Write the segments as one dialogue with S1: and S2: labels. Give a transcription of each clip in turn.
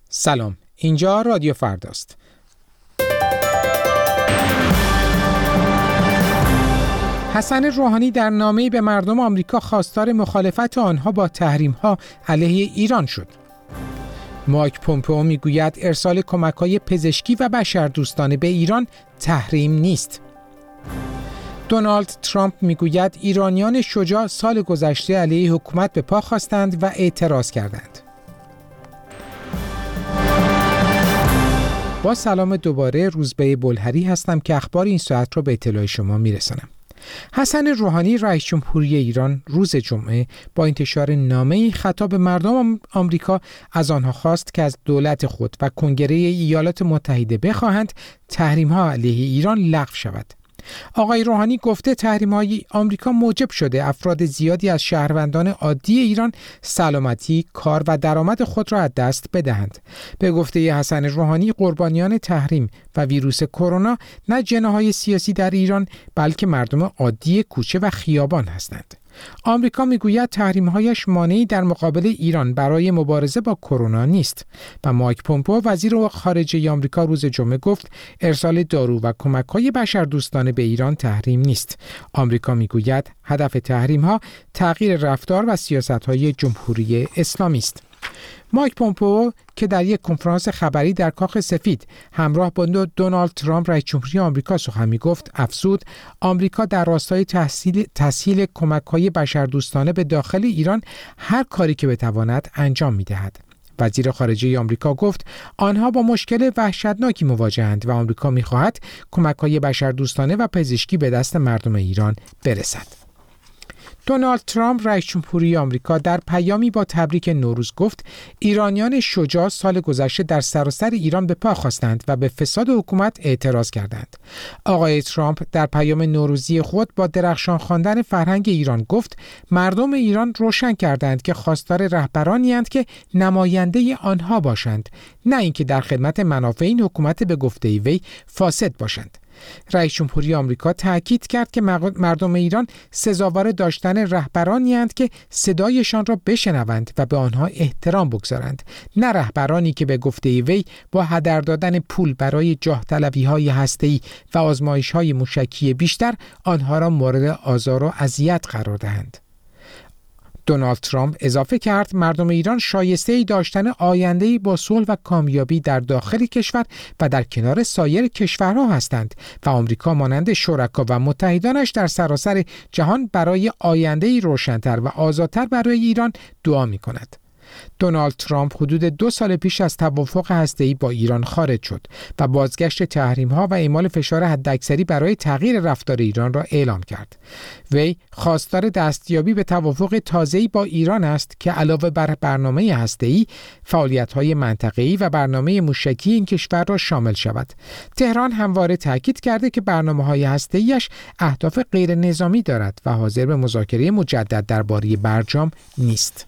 S1: سلام، اینجا رادیو فرداست. حسن روحانی در نامه‌ای به مردم آمریکا خواستار مخالفت آنها با تحریم‌ها علیه ایران شد. مایک پومپئو میگوید ارسال کمک‌های پزشکی و بشردوستانه به ایران تحریم نیست. دونالد ترامپ میگوید ایرانیان شجاع سال گذشته علیه حکومت به پا خواستند و اعتراض کردند. با سلام دوباره، روزبه بلهری هستم که اخبار این ساعت را به اطلاع شما میرسانم. حسن روحانی رئیس جمهوری ایران روز جمعه با انتشار نامه‌ای خطاب به مردم آمریکا از آنها خواست که از دولت خود و کنگره ایالات متحده بخواهند تحریم‌ها علیه ایران لغو شود. آقای روحانی گفته تحریم‌های آمریکا موجب شده افراد زیادی از شهروندان عادی ایران سلامتی، کار و درآمد خود را از دست بدهند. به گفته حسن روحانی قربانیان تحریم و ویروس کرونا نه جناح‌های سیاسی در ایران بلکه مردم عادی کوچه و خیابان هستند. آمریکا میگوید تحریم‌هایش مانعی در مقابل ایران برای مبارزه با کرونا نیست و مایک پومپئو وزیر خارجه آمریکا روز جمعه گفت ارسال دارو و کمک‌های بشردوستانه به ایران تحریم نیست. آمریکا میگوید هدف تحریم‌ها تغییر رفتار و سیاست‌های جمهوری اسلامی است. مایک پومپئو که در یک کنفرانس خبری در کاخ سفید همراه با دونالد ترامپ رئیس جمهوری آمریکا سخن می‌گفت، افزود آمریکا در راستای تسهیل کمک‌های بشردوستانه به داخل ایران هر کاری که بتواند انجام می‌دهد. وزیر خارجه آمریکا گفت آنها با مشکل وحشتناکی مواجه‌اند و آمریکا می‌خواهد کمک‌های بشردوستانه و پزشکی به دست مردم ایران برسد. دونالد ترامپ رئیس جمهوری آمریکا در پیامی با تبریک نوروز گفت ایرانیان شجاع سال گذشته در سراسر ایران به پا خواستند و به فساد حکومت اعتراض کردند. آقای ترامپ در پیام نوروزی خود با درخشان خواندن فرهنگ ایران گفت مردم ایران روشن کردند که خواستار رهبرانی اند که نماینده آنها باشند، نه اینکه در خدمت منافع این حکومت به گفته وی فاسد باشند. رئیس جمهوری آمریکا تاکید کرد که مردم ایران سزاوار داشتن رهبرانی اند که صدایشان را بشنوند و به آنها احترام بگذارند، نه رهبرانی که به گفته وی با هدر دادن پول برای جاه طلبی‌های هسته‌ای و آزمایش‌های موشکی بیشتر آنها را مورد آزار و اذیت قرار دهند. دونالد ترامپ اضافه کرد مردم ایران شایسته‌ای داشتن آینده‌ای با صلح و کامیابی در داخل کشور و در کنار سایر کشورها هستند و آمریکا مانند شرکا و متحدانش در سراسر جهان برای آینده‌ای روشن‌تر و آزادتر برای ایران دعا می‌کند. دونالد ترامپ حدود 2 سال پیش از توافق هسته‌ای با ایران خارج شد و بازگشت تحریم‌ها و اعمال فشار حداکثری برای تغییر رفتار ایران را اعلام کرد. وی خواستار دستیابی به توافق تازه‌ای با ایران است که علاوه بر برنامه هسته‌ای، فعالیت‌های منطقه‌ای و برنامه موشکی این کشور را شامل شود. تهران همواره تاکید کرده که برنامه‌های هسته‌ایش اهداف غیر نظامی دارد و حاضر به مذاکره مجدد درباره برجام نیست.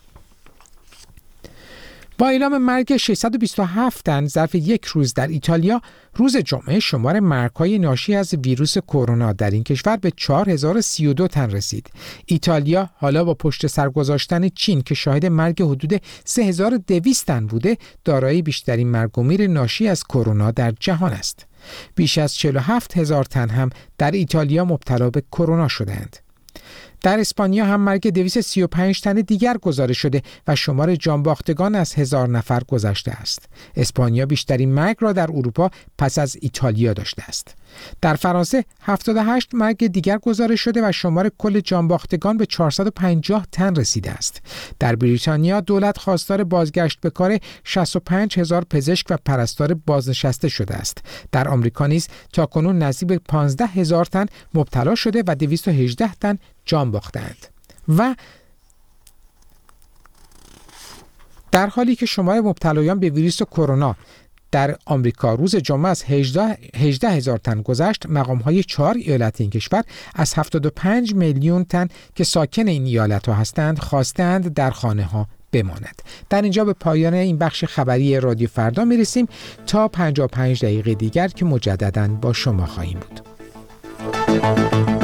S1: با اعلام مرگ 627 تن ظرف یک روز در ایتالیا، روز جمعه شمار مرگ‌های ناشی از ویروس کرونا در این کشور به 4032 تن رسید. ایتالیا حالا با پشت سر گذاشتن چین که شاهد مرگ حدود 3200 تن بوده، دارای بیشترین مرگ و میر ناشی از کرونا در جهان است. بیش از 47000 تن هم در ایتالیا مبتلا به کرونا شدند. در اسپانیا هم مرگ 235 تن دیگر گزارش شده و شمار جانباختگان از 1000 نفر گذشته است. اسپانیا بیشترین مرگ را در اروپا پس از ایتالیا داشته است. در فرانسه 78 مرگ دیگر گزارش شده و شمار کل جانباختگان به 450 تن رسیده است. در بریتانیا دولت خواستار بازگشت به کار 65000 پزشک و پرستار بازنشسته شده است. در آمریکا نیز تاکنون نزدیک به 15000 تن مبتلا شده و 218 تن جان باختند. و در حالی که شمار مبتلایان به ویروس کرونا در آمریکا روز جمعه از 18000 تن گذشت، مقام‌های 4 ایالت این کشور از 75 میلیون تن که ساکن این ایالت‌ها هستند خواستند در خانه‌ها بماند. در اینجا به پایان این بخش خبری رادیو فردا میرسیم تا 55 دقیقه دیگر که مجدداً با شما خواهیم بود.